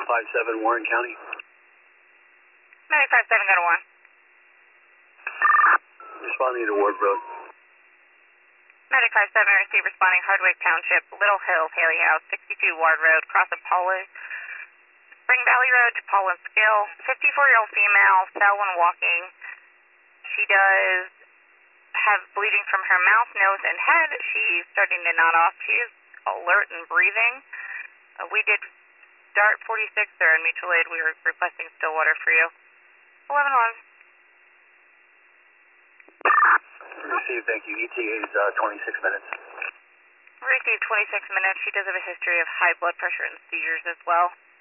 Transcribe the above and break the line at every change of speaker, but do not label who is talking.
57 Warren County.
95-7, go to 1.
Responding to Ward Road.
95-7, receive responding Hardwick Township, Little Hill, Haley House, 62 Ward Road, cross of Paula, Spring Valley Road to Paula Skill. 54-year-old female, fell when walking. She does have bleeding from her mouth, nose, and head. She's starting to nod off. She is alert and breathing. We did start 46 there in mutual aid. We were requesting still water for you. 11-1.
Received, thank you. ETA is 26 minutes.
Received 26 minutes. She does have a history of high blood pressure and seizures as well.